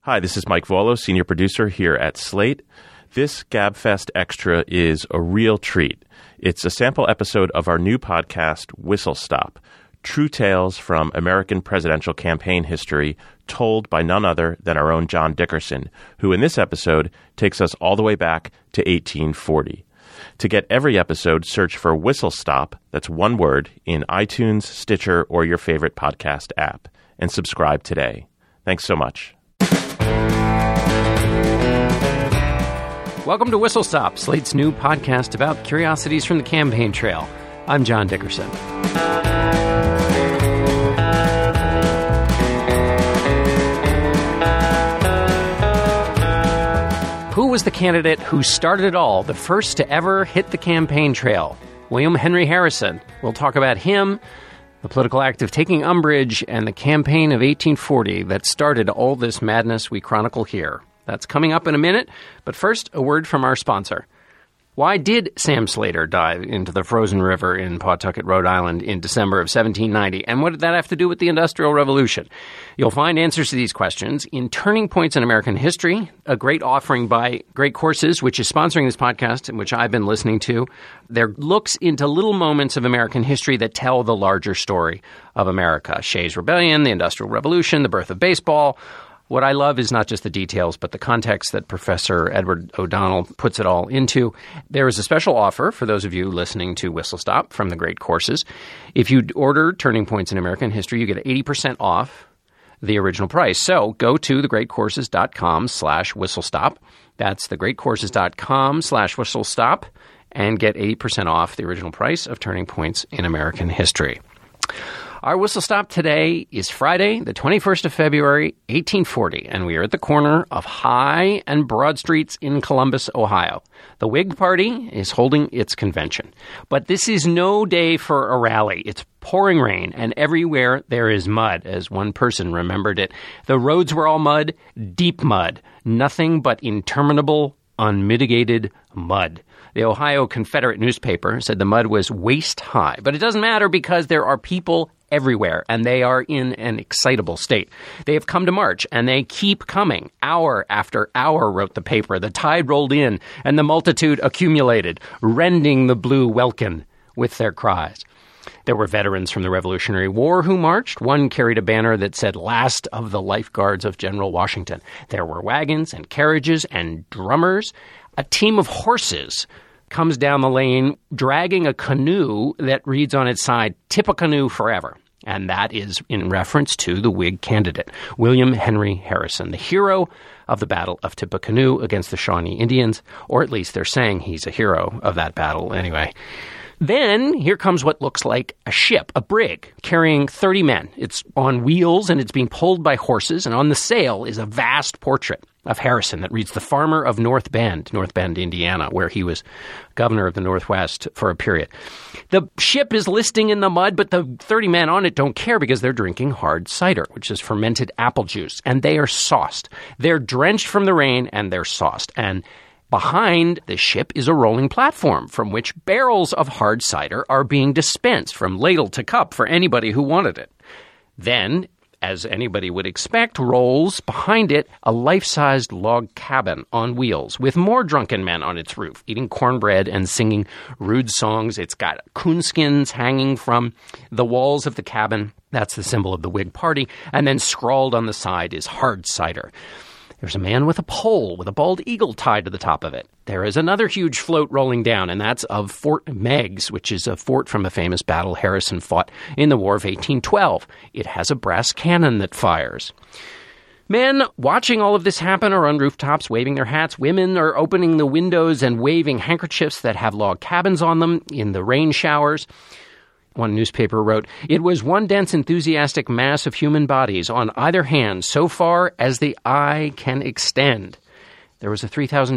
Hi, this is Mike Volo, senior producer here at Slate. This GabFest Extra is a real treat. It's a sample episode of our new podcast, Whistle Stop, true tales from American presidential campaign history told by none other than our own John Dickerson, who in this episode takes us all the way back to 1840. To get every episode, search for Whistle Stop, that's one word, in iTunes, Stitcher, or your favorite podcast app, and subscribe today. Thanks so much. Welcome to Whistle Stop, Slate's new podcast about curiosities from the campaign trail. I'm John Dickerson. Who was the candidate who started it all, the first to ever hit the campaign trail? William Henry Harrison. We'll talk about him, the political act of taking umbrage, and the campaign of 1840 that started all this madness we chronicle here. That's coming up in a minute, but first, a word from our sponsor. Why did Sam Slater dive into the frozen river in Pawtucket, Rhode Island in December of 1790? And what did that have to do with the Industrial Revolution? You'll find answers to these questions in Turning Points in American History, a great offering by Great Courses, which is sponsoring this podcast, which I've been listening to. Their looks into little moments of American history that tell the larger story of America. Shays' Rebellion, the Industrial Revolution, the birth of baseball. What I love is not just the details, but the context that Professor Edward O'Donnell puts it all into. There is a special offer for those of you listening to Whistle Stop from the Great Courses. If you order Turning Points in American History, you get 80% off the original price. So go to thegreatcourses.com/whistlestop. That's thegreatcourses.com/whistlestop and get 80% off the original price of Turning Points in American History. Our Whistle Stop today is Friday, the 21st of February, 1840, and we are at the corner of High and Broad Streets in Columbus, Ohio. The Whig Party is holding its convention. But this is no day for a rally. It's pouring rain, and everywhere there is mud, as one person remembered it. The roads were all mud, deep mud, nothing but interminable, unmitigated mud. The Ohio Confederate newspaper said the mud was waist high. But it doesn't matter because there are people everywhere, and they are in an excitable state. They have come to march, and they keep coming. Hour after hour, wrote the paper. The tide rolled in, and the multitude accumulated, rending the blue welkin with their cries. There were veterans from the Revolutionary War who marched. One carried a banner that said, "Last of the Lifeguards of General Washington." There were wagons and carriages and drummers. A team of horses comes down the lane dragging a canoe that reads on its side, "Tippecanoe Forever." And that is in reference to the Whig candidate, William Henry Harrison, the hero of the Battle of Tippecanoe against the Shawnee Indians, or at least they're saying he's a hero of that battle anyway. Then here comes what looks like a ship, a brig, carrying 30 men. It's on wheels and it's being pulled by horses, and on the sail is a vast portrait of Harrison that reads "The Farmer of North Bend," Indiana, where he was governor of the Northwest for a period. The ship is listing in the mud, but the 30 men on it don't care because they're drinking hard cider, which is fermented apple juice, and they are sauced. They're drenched from the rain, and they're sauced. And behind the ship is a rolling platform from which barrels of hard cider are being dispensed from ladle to cup for anybody who wanted it. Then, as anybody would expect, rolls behind it a life-sized log cabin on wheels with more drunken men on its roof, eating cornbread and singing rude songs. It's got coonskins hanging from the walls of the cabin. That's the symbol of the Whig Party. And then scrawled on the side is hard cider. There's a man with a pole with a bald eagle tied to the top of it. There is another huge float rolling down, and that's of Fort Meigs, which is a fort from a famous battle Harrison fought in the War of 1812. It has a brass cannon that fires. Men watching all of this happen are on rooftops waving their hats. Women are opening the windows and waving handkerchiefs that have log cabins on them in the rain showers. One newspaper wrote, "It was one dense, enthusiastic mass of human bodies on either hand, so far as the eye can extend." There was a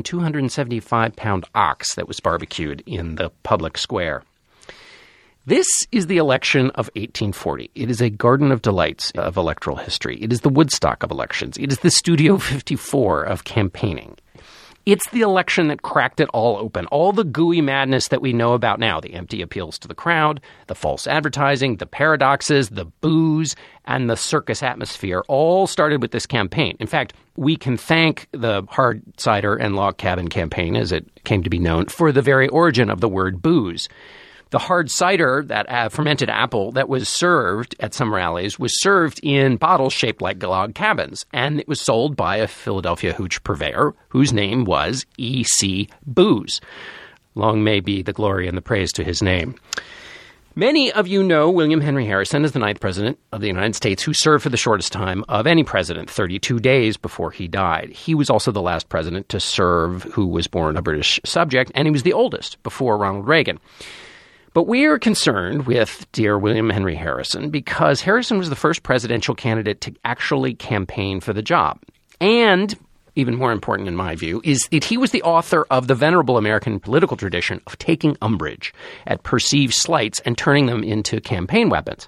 3,275-pound ox that was barbecued in the public square. This is the election of 1840. It is a garden of delights of electoral history. It is the Woodstock of elections. It is the Studio 54 of campaigning. It's the election that cracked it all open. All the gooey madness that we know about now, the empty appeals to the crowd, the false advertising, the paradoxes, the booze, and the circus atmosphere all started with this campaign. In fact, we can thank the hard cider and log cabin campaign, as it came to be known, for the very origin of the word booze. The hard cider, that fermented apple that was served at some rallies, was served in bottles shaped like log cabins, and it was sold by a Philadelphia hooch purveyor whose name was E.C. Booze. Long may be the glory and the praise to his name. Many of you know William Henry Harrison as the 9th president of the United States, who served for the shortest time of any president, 32 days before he died. He was also the last president to serve who was born a British subject, and he was the oldest before Ronald Reagan. But we are concerned with dear William Henry Harrison because Harrison was the first presidential candidate to actually campaign for the job. And, even more important in my view, is that he was the author of the venerable American political tradition of taking umbrage at perceived slights and turning them into campaign weapons.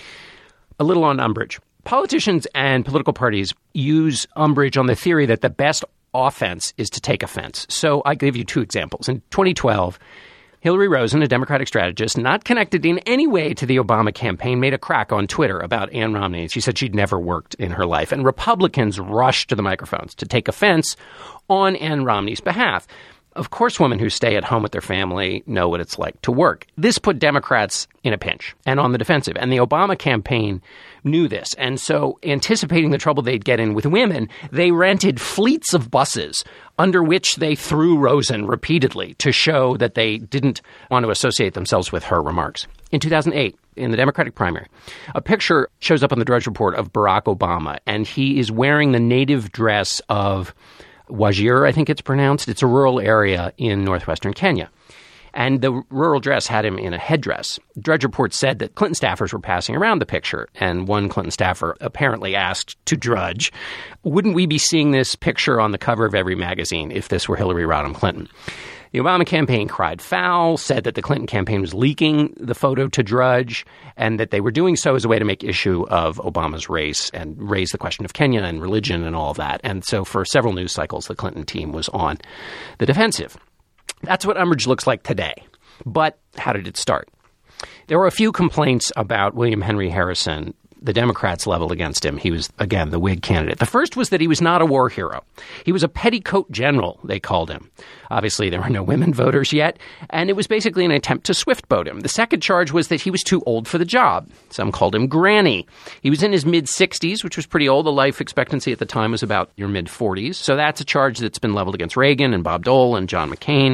A little on umbrage. Politicians and political parties use umbrage on the theory that the best offense is to take offense. So I give you two examples. In 2012, Hillary Rosen, a Democratic strategist, not connected in any way to the Obama campaign, made a crack on Twitter about Ann Romney. She said she'd never worked in her life. And Republicans rushed to the microphones to take offense on Ann Romney's behalf. Of course, women who stay at home with their family know what it's like to work. This put Democrats in a pinch and on the defensive. And the Obama campaign knew this. And so, anticipating the trouble they'd get in with women, they rented fleets of buses under which they threw Rosen repeatedly to show that they didn't want to associate themselves with her remarks. In 2008, in the Democratic primary, a picture shows up on the Drudge Report of Barack Obama, and he is wearing the native dress of Wajir, I think it's pronounced. It's a rural area in northwestern Kenya. And the rural dress had him in a headdress. Drudge Report said that Clinton staffers were passing around the picture, and one Clinton staffer apparently asked to Drudge, wouldn't we be seeing this picture on the cover of every magazine if this were Hillary Rodham Clinton? The Obama campaign cried foul, said that the Clinton campaign was leaking the photo to Drudge, and that they were doing so as a way to make issue of Obama's race and raise the question of Kenya and religion and all of that. And so for several news cycles, the Clinton team was on the defensive. That's what umbrage looks like today. But how did it start? There were a few complaints about William Henry Harrison the Democrats leveled against him. He was, again, the Whig candidate. The first was that he was not a war hero. He was a petticoat general, they called him. Obviously, there were no women voters yet, and it was basically an attempt to swift-boat him. The second charge was that he was too old for the job. Some called him Granny. He was in his mid-60s, which was pretty old. The life expectancy at the time was about your mid-40s. So that's a charge that's been leveled against Reagan and Bob Dole and John McCain.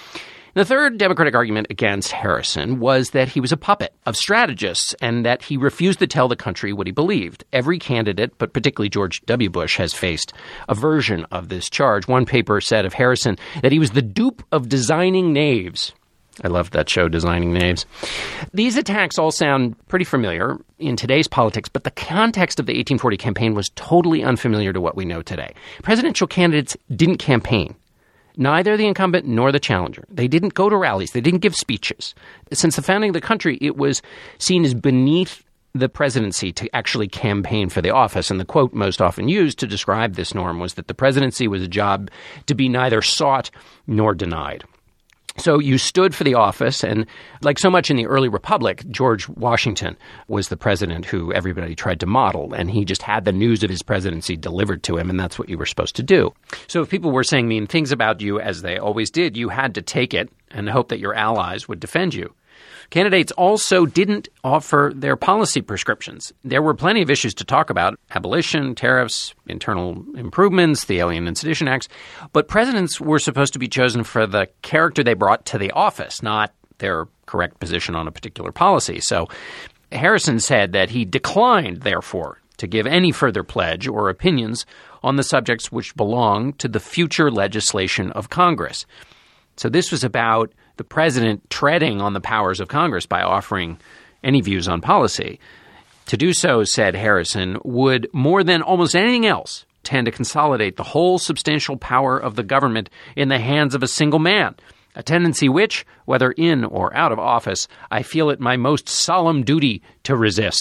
The third Democratic argument against Harrison was that he was a puppet of strategists and that he refused to tell the country what he believed. Every candidate, but particularly George W. Bush, has faced a version of this charge. One paper said of Harrison that he was the dupe of designing knaves. I loved that show, Designing Knaves. These attacks all sound pretty familiar in today's politics, but the context of the 1840 campaign was totally unfamiliar to what we know today. Presidential candidates didn't campaign. Neither the incumbent nor the challenger. They didn't go to rallies. They didn't give speeches. Since the founding of the country, it was seen as beneath the presidency to actually campaign for the office. And the quote most often used to describe this norm was that the presidency was a job to be neither sought nor denied. So you stood for the office, and like so much in the early republic, George Washington was the president who everybody tried to model, and he just had the news of his presidency delivered to him, and that's what you were supposed to do. So if people were saying mean things about you, as they always did, you had to take it and hope that your allies would defend you. Candidates also didn't offer their policy prescriptions. There were plenty of issues to talk about: abolition, tariffs, internal improvements, the Alien and Sedition Acts. But presidents were supposed to be chosen for the character they brought to the office, not their correct position on a particular policy. So Harrison said that he declined, therefore, to give any further pledge or opinions on the subjects which belong to the future legislation of Congress. So this was about the president treading on the powers of Congress by offering any views on policy. To do so, said Harrison, would, more than almost anything else, tend to consolidate the whole substantial power of the government in the hands of a single man, a tendency which, whether in or out of office, I feel it my most solemn duty to resist.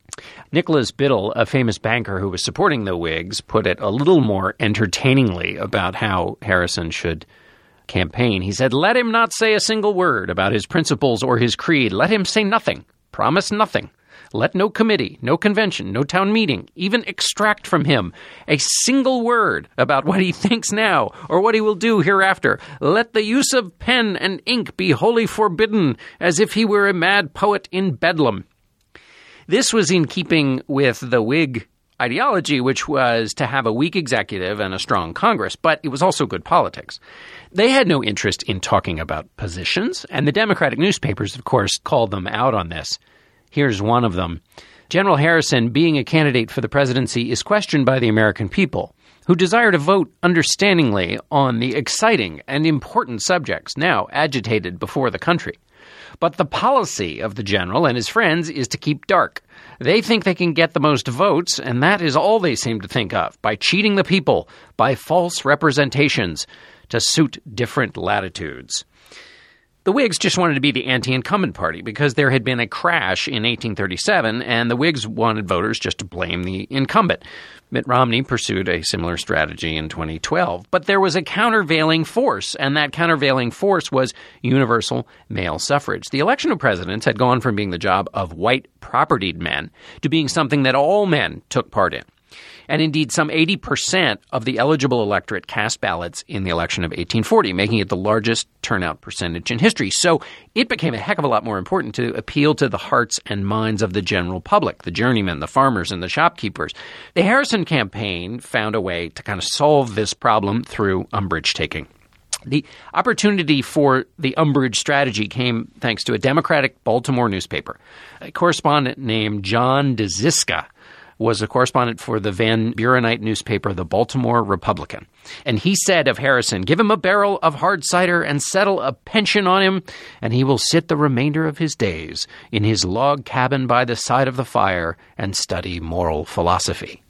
Nicholas Biddle, a famous banker who was supporting the Whigs, put it a little more entertainingly about how Harrison should campaign. He said, "Let him not say a single word about his principles or his creed. Let him say nothing. Promise nothing. Let no committee, no convention, no town meeting even extract from him a single word about what he thinks now or what he will do hereafter. Let the use of pen and ink be wholly forbidden, as if he were a mad poet in Bedlam." This was in keeping with the Whig ideology, which was to have a weak executive and a strong Congress, but it was also good politics. They had no interest in talking about positions, and the Democratic newspapers, of course, called them out on this. Here's one of them. "General Harrison, being a candidate for the presidency, is questioned by the American people, who desire to vote understandingly on the exciting and important subjects now agitated before the country. But the policy of the general and his friends is to keep dark. They think they can get the most votes, and that is all they seem to think of, by cheating the people, by false representations, to suit different latitudes." The Whigs just wanted to be the anti-incumbent party because there had been a crash in 1837, and the Whigs wanted voters just to blame the incumbent. Mitt Romney pursued a similar strategy in 2012. But there was a countervailing force, and that countervailing force was universal male suffrage. The election of presidents had gone from being the job of white propertied men to being something that all men took part in. And indeed, some 80% of the eligible electorate cast ballots in the election of 1840, making it the largest turnout percentage in history. So it became a heck of a lot more important to appeal to the hearts and minds of the general public, the journeymen, the farmers, and the shopkeepers. The Harrison campaign found a way to kind of solve this problem through umbrage taking. The opportunity for the umbrage strategy came thanks to a Democratic Baltimore newspaper. A correspondent named John DeZiska was a correspondent for the Van Burenite newspaper, the Baltimore Republican. And he said of Harrison, "Give him a barrel of hard cider and settle a pension on him, and he will sit the remainder of his days in his log cabin by the side of the fire and study moral philosophy."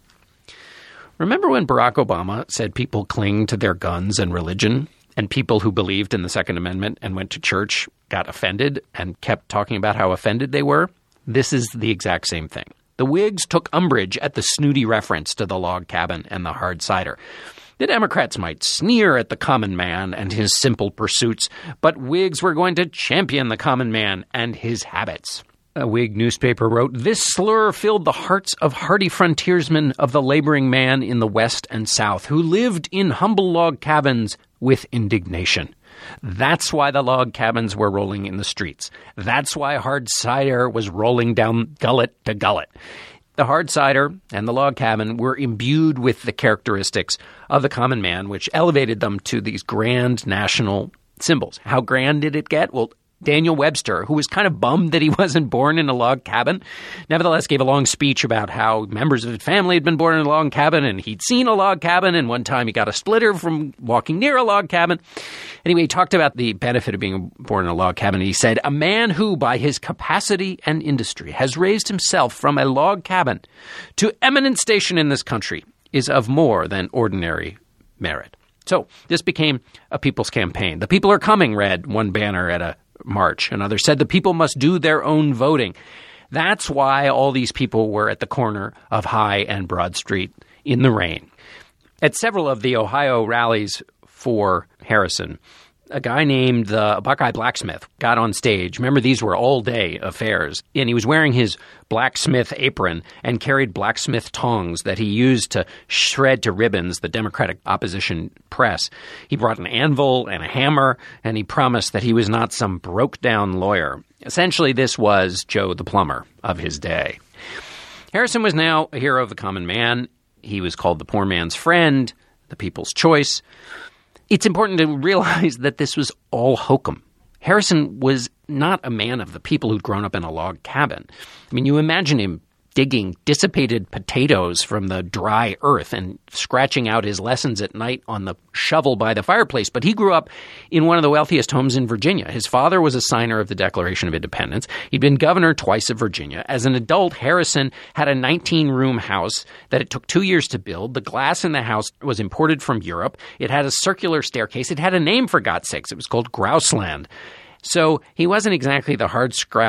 Remember when Barack Obama said people cling to their guns and religion, and people who believed in the Second Amendment and went to church got offended and kept talking about how offended they were? This is the exact same thing. The Whigs took umbrage at the snooty reference to the log cabin and the hard cider. The Democrats might sneer at the common man and his simple pursuits, but Whigs were going to champion the common man and his habits. A Whig newspaper wrote, "This slur filled the hearts of hardy frontiersmen of the laboring man in the West and South, who lived in humble log cabins with indignation. That's why the log cabins were rolling in the streets. That's why hard cider was rolling down gullet to gullet." The hard cider and the log cabin were imbued with the characteristics of the common man, which elevated them to these grand national symbols. How grand did it get? Well, Daniel Webster, who was kind of bummed that he wasn't born in a log cabin, nevertheless gave a long speech about how members of his family had been born in a log cabin and he'd seen a log cabin, and one time he got a splitter from walking near a log cabin. Anyway, he talked about the benefit of being born in a log cabin. He said, "A man who, by his capacity and industry, has raised himself from a log cabin to eminent station in this country is of more than ordinary merit." So this became a people's campaign. "The people are coming," read one banner at a march. Another said the people must do their own voting. That's why all these people were at the corner of High and Broad Street in the rain. At several of the Ohio rallies for Harrison, a guy named the Buckeye Blacksmith got on stage. Remember, these were all-day affairs. And he was wearing his blacksmith apron and carried blacksmith tongs that he used to shred to ribbons the Democratic opposition press. He brought an anvil and a hammer, and he promised that he was not some broke-down lawyer. Essentially, this was Joe the Plumber of his day. Harrison was now a hero of the common man. He was called the poor man's friend, the people's choice. It's important to realize that this was all hokum. Harrison was not a man of the people who'd grown up in a log cabin. I mean, you imagine him digging dissipated potatoes from the dry earth and scratching out his lessons at night on the shovel by the fireplace. But he grew up in one of the wealthiest homes in Virginia. His father was a signer of the Declaration of Independence. He'd been governor twice of Virginia. As an adult, Harrison had a 19-room house that it took 2 years to build. The glass in the house was imported from Europe. It had a circular staircase. It had a name, for God's sakes. It was called Grouseland. So he wasn't exactly the hardscrabble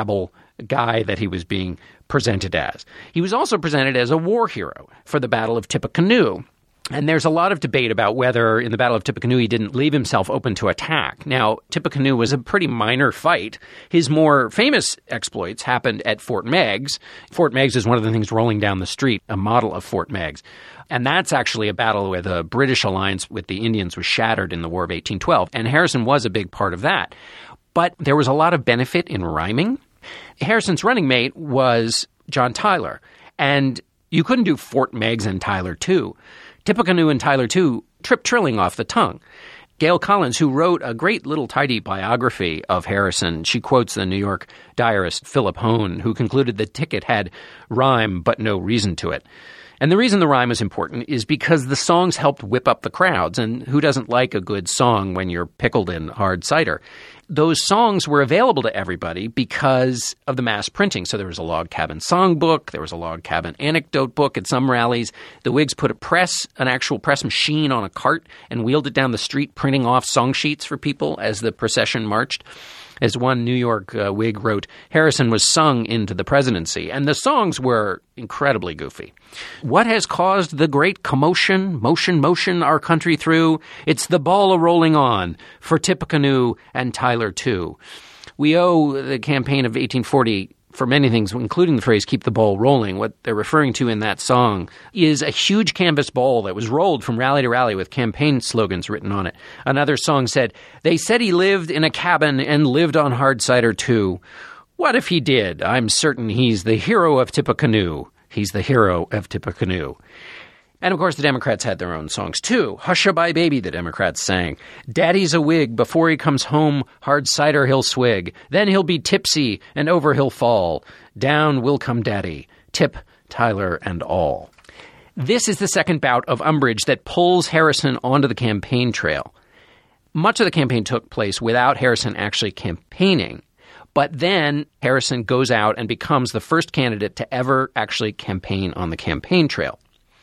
guy that he was being presented as. He was also presented as a war hero for the Battle of Tippecanoe. And there's a lot of debate about whether in the Battle of Tippecanoe he didn't leave himself open to attack. Now, Tippecanoe was a pretty minor fight. His more famous exploits happened at Fort Meigs. Fort Meigs is one of the things rolling down the street, a model of Fort Meigs. And that's actually a battle where the British alliance with the Indians was shattered in the War of 1812. And Harrison was a big part of that. But there was a lot of benefit in rhyming. Harrison's running mate was John Tyler. And you couldn't do Fort Meigs and Tyler too. Tippecanoe and Tyler, too, trip trilling off the tongue. Gail Collins, who wrote a great little tidy biography of Harrison, she quotes the New York diarist Philip Hone, who concluded the ticket had rhyme but no reason to it. And the reason the rhyme is important is because the songs helped whip up the crowds, and who doesn't like a good song when you're pickled in hard cider? Those songs were available to everybody because of the mass printing. So there was a log cabin songbook, there was a log cabin anecdote book at some rallies. The Whigs put an actual press machine on a cart and wheeled it down the street, printing off song sheets for people as the procession marched. As one New York Whig wrote, Harrison was sung into the presidency, and the songs were incredibly goofy. What has caused the great commotion, motion, our country through? It's the ball a-rolling on for Tippecanoe and Tyler, too. We owe the campaign of 1840 for many things, including the phrase, keep the ball rolling. What they're referring to in that song is a huge canvas ball that was rolled from rally to rally with campaign slogans written on it. Another song said, they said he lived in a cabin and lived on hard cider too. What if he did? I'm certain he's the hero of Tippecanoe. He's the hero of Tippecanoe. And, of course, the Democrats had their own songs, too. Hush-a-bye, baby, the Democrats sang. Daddy's a Whig. Before he comes home, hard cider he'll swig. Then he'll be tipsy, and over he'll fall. Down will come Daddy. Tip, Tyler, and all. This is the second bout of umbrage that pulls Harrison onto the campaign trail. Much of the campaign took place without Harrison actually campaigning. But then Harrison goes out and becomes the first candidate to ever actually campaign on the campaign trail.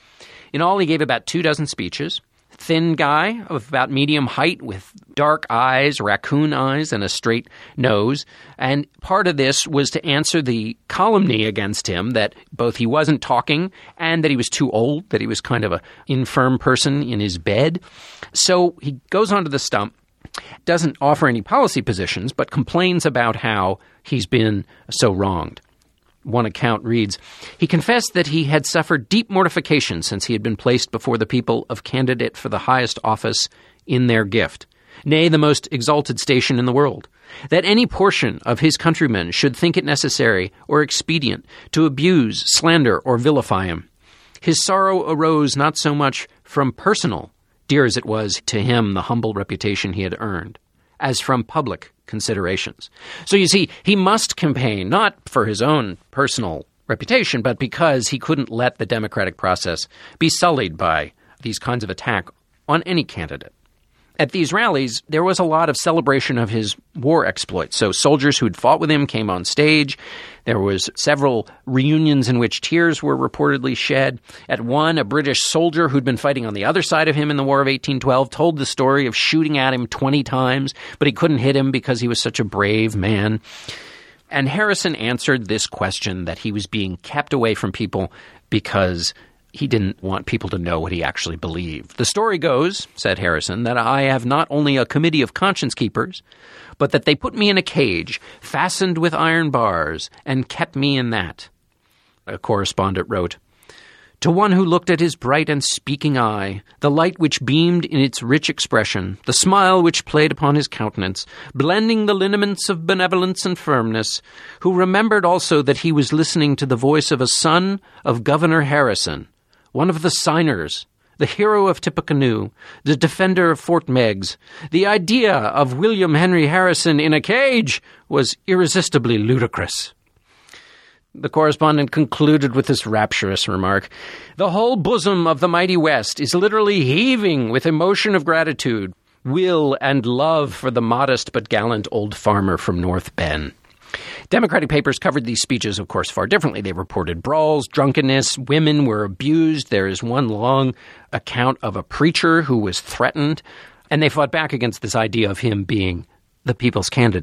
In all, he gave about 24 speeches. Thin guy of about medium height with dark eyes, raccoon eyes, and a straight nose. And part of this was to answer the calumny against him that both he wasn't talking and that he was too old, that he was kind of an infirm person in his bed. So he goes onto the stump, doesn't offer any policy positions, but complains about how he's been so wronged. One account reads, he confessed that he had suffered deep mortification since he had been placed before the people of candidate for the highest office in their gift, nay, the most exalted station in the world, that any portion of his countrymen should think it necessary or expedient to abuse, slander, or vilify him. His sorrow arose not so much from personal, dear as it was to him the humble reputation he had earned, as from public considerations. So you see, he must campaign not for his own personal reputation, but because he couldn't let the democratic process be sullied by these kinds of attack on any candidate. At these rallies, there was a lot of celebration of his war exploits. So soldiers who'd fought with him came on stage. There was several reunions in which tears were reportedly shed. At one, a British soldier who'd been fighting on the other side of him in the War of 1812 told the story of shooting at him 20 times, but he couldn't hit him because he was such a brave man. And Harrison answered this question that he was being kept away from people because he didn't want people to know what he actually believed. The story goes, said Harrison, that I have not only a committee of conscience keepers, but that they put me in a cage, fastened with iron bars, and kept me in that. A correspondent wrote, to one who looked at his bright and speaking eye, the light which beamed in its rich expression, the smile which played upon his countenance, blending the lineaments of benevolence and firmness, who remembered also that he was listening to the voice of a son of Governor Harrison, one of the signers, the hero of Tippecanoe, the defender of Fort Meigs. The idea of William Henry Harrison in a cage was irresistibly ludicrous. The correspondent concluded with this rapturous remark, the whole bosom of the mighty West is literally heaving with emotion of gratitude, will, and love for the modest but gallant old farmer from North Bend. Democratic papers covered these speeches, of course, far differently. They reported brawls, drunkenness, women were abused. There is one long account of a preacher who was threatened, and they fought back against this idea of him being the people's candidate.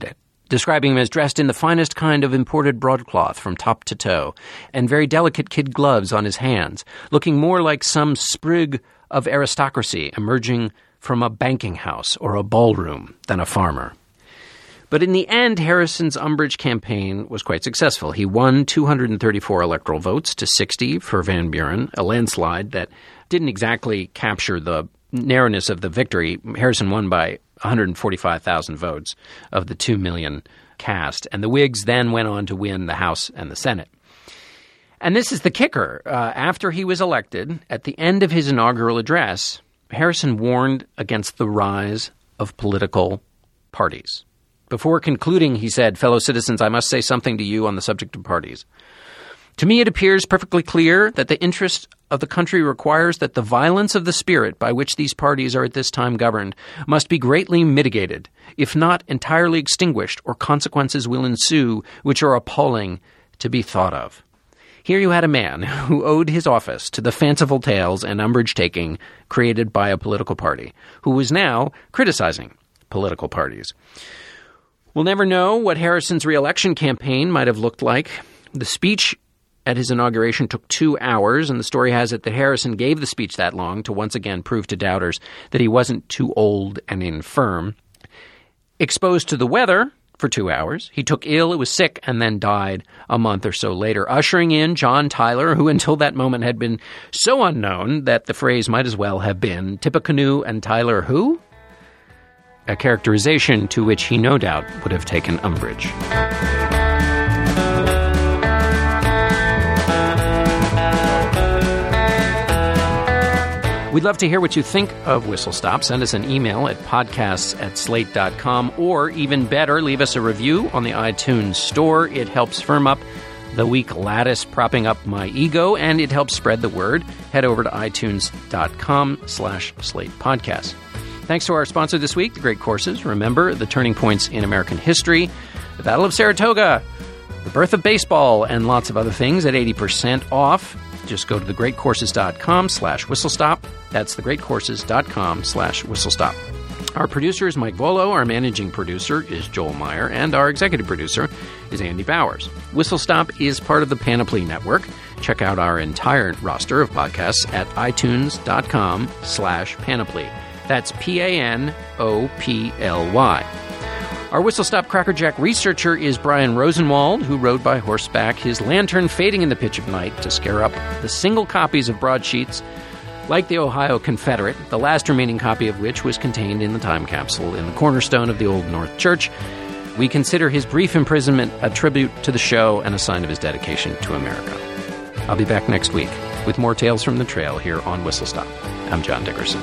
describing him as dressed in the finest kind of imported broadcloth from top to toe, and very delicate kid gloves on his hands, looking more like some sprig of aristocracy emerging from a banking house or a ballroom than a farmer. But in the end, Harrison's umbrage campaign was quite successful. He won 234 electoral votes to 60 for Van Buren, a landslide that didn't exactly capture the narrowness of the victory. Harrison won by 145,000 votes of the 2 million cast, and the Whigs then went on to win the House and the Senate. And this is the kicker. After he was elected, at the end of his inaugural address, Harrison warned against the rise of political parties. Before concluding, he said, "Fellow citizens, I must say something to you on the subject of parties. To me, it appears perfectly clear that the interest of the country requires that the violence of the spirit by which these parties are at this time governed must be greatly mitigated, if not entirely extinguished, or consequences will ensue which are appalling to be thought of." Here you had a man who owed his office to the fanciful tales and umbrage-taking created by a political party, who was now criticizing political parties. We'll never know what Harrison's re-election campaign might have looked like. The speech at his inauguration took 2 hours, and the story has it that Harrison gave the speech that long to once again prove to doubters that he wasn't too old and infirm. Exposed to the weather for 2 hours, he took ill, was sick, and then died a month or so later, ushering in John Tyler, who until that moment had been so unknown that the phrase might as well have been Tippecanoe and Tyler who? A characterization to which he no doubt would have taken umbrage. We'd love to hear what you think of Whistle Stop. Send us an email at podcasts@slate.com, or even better, leave us a review on the iTunes store. It helps firm up the weak lattice propping up my ego, and it helps spread the word. Head over to itunes.com/Slate Podcast. Thanks to our sponsor this week, The Great Courses. Remember, the turning points in American history, the Battle of Saratoga, the birth of baseball, and lots of other things at 80% off. Just go to thegreatcourses.com/whistlestop. That's thegreatcourses.com/whistlestop. Our producer is Mike Volo. Our managing producer is Joel Meyer. And our executive producer is Andy Bowers. Whistle Stop is part of the Panoply Network. Check out our entire roster of podcasts at itunes.com/panoply. That's PANOPLY. Our Whistle Stop Crackerjack researcher is Brian Rosenwald, who rode by horseback, his lantern fading in the pitch of night to scare up the single copies of broadsheets like the Ohio Confederate, the last remaining copy of which was contained in the time capsule in the cornerstone of the Old North Church. We consider his brief imprisonment a tribute to the show and a sign of his dedication to America. I'll be back next week with more Tales from the Trail here on Whistle Stop. I'm John Dickerson.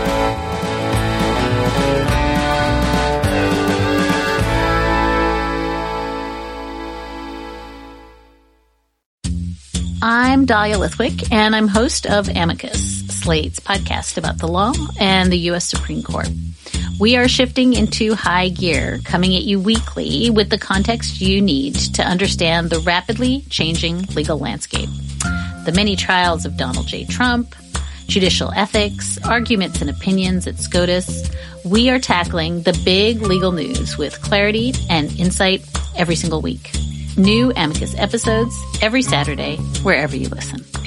I'm Dahlia Lithwick, and I'm host of Amicus, Slate's podcast about the law and the U.S. Supreme Court. We are shifting into high gear, coming at you weekly with the context you need to understand the rapidly changing legal landscape. The many trials of Donald J. Trump, judicial ethics, arguments and opinions at SCOTUS. We are tackling the big legal news with clarity and insight every single week. New Amicus episodes every Saturday, wherever you listen.